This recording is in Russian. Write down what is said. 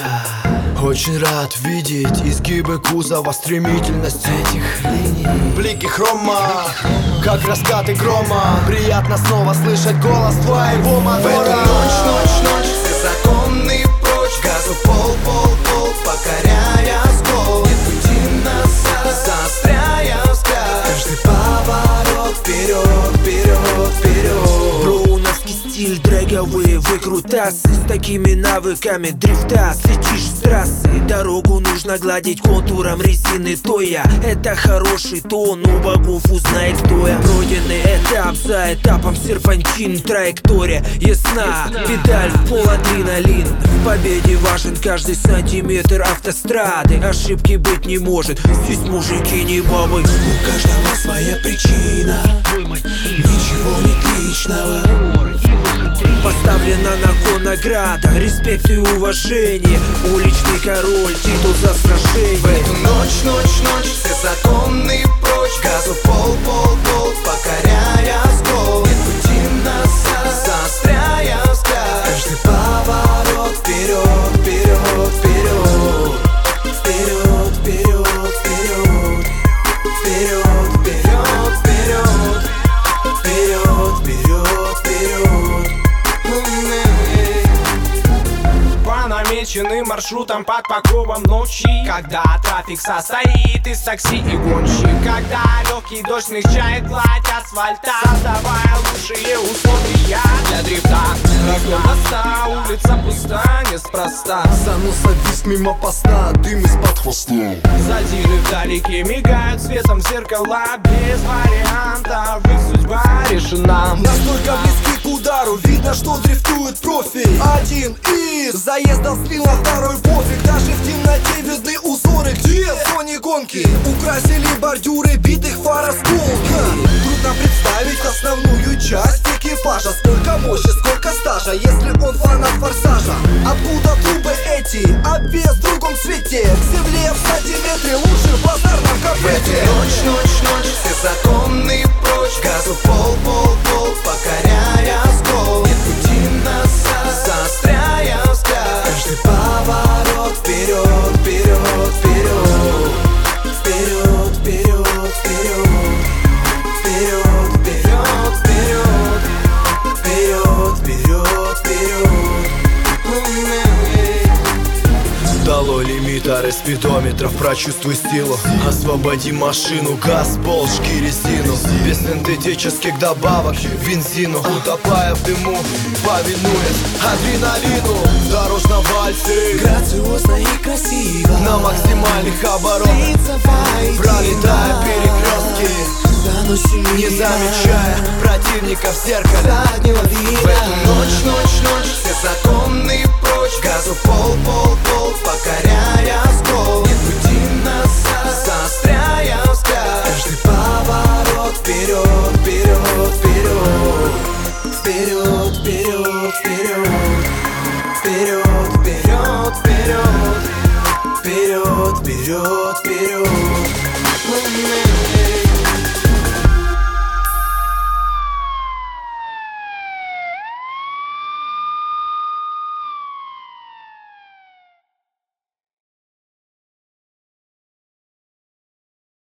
Очень рад видеть изгибы кузова, стремительность этих линий, блики хрома, как раскаты грома. Приятно снова слышать голос твоего мотора. В эту ночь, все законы прочь. Газу пол, покоряя скол. Нет пути назад, заостряя взгляд. Каждый поворот вперед. Броуновский стиль, дрэговые выкрутасы. С такими навыками дрифта слетишь с трассы. Дорогу нужно гладить контуром резины тоя. Это хороший тон, у богов узнает стоя. Пройденный этап за этапом, серпантин, траектория ясна. Педаль в пол, адреналин. В победе важен каждый сантиметр автострады. Ошибки быть не может, здесь мужики не бабы. У каждого своя причина, ничего не личного. Поставлена на кон награда, респект и уважение. Уличный король, титул за сражение. В эту ночь, все законы прочь. Газу пол, покоряя скол. Нет пути назад, заостряя взгляд. Каждый поворот вперед. Намеченным маршрутом под покровом ночи, когда трафик состоит из такси и гонщик, когда легкий дождь смягчает гладь асфальта, создавая лучшие условия для дрифта. Разгон моста, улица пуста, неспроста. Заноса вис мимо поста, дым из-под хвоста. Задиры вдалеке мигают светом зеркала. Без вариантов, их судьба решена. Настолько близки к удару, видно, что дрифтует профи. Один из заездов слил на второй пофиг. Даже в темноте видны узоры, где в зоне гонки украсили бордюры битых фар осколка. Трудно представить основную часть экипажа. Сколько мощи, сколько стажа, если он фанат форсажа. Откуда трубы эти, обвес в другом цвете. К земле в сантиметре лучше в базарном кафе. В эту ночь, все законы прочь. Газу пол, покоряя скол. Нет пути назад, заостряя взгляд. Каждый поворот вперед. Долой лимитары спидометров, прочувствуй силу. Освободи машину, газ, пол, жги резину. Без синтетических добавок бензину. Утопая в дыму, повинуясь адреналину. В дорожном вальсе, грациозно и красиво, на максимальных оборотах, пролетая перекрестки, не замечая противника в зеркале заднего вида. В эту ночь, все законы прочь. Газу пол, покоряя скол. Нет пути назад, заостряя взгляд. Каждый поворот вперед. Вперед.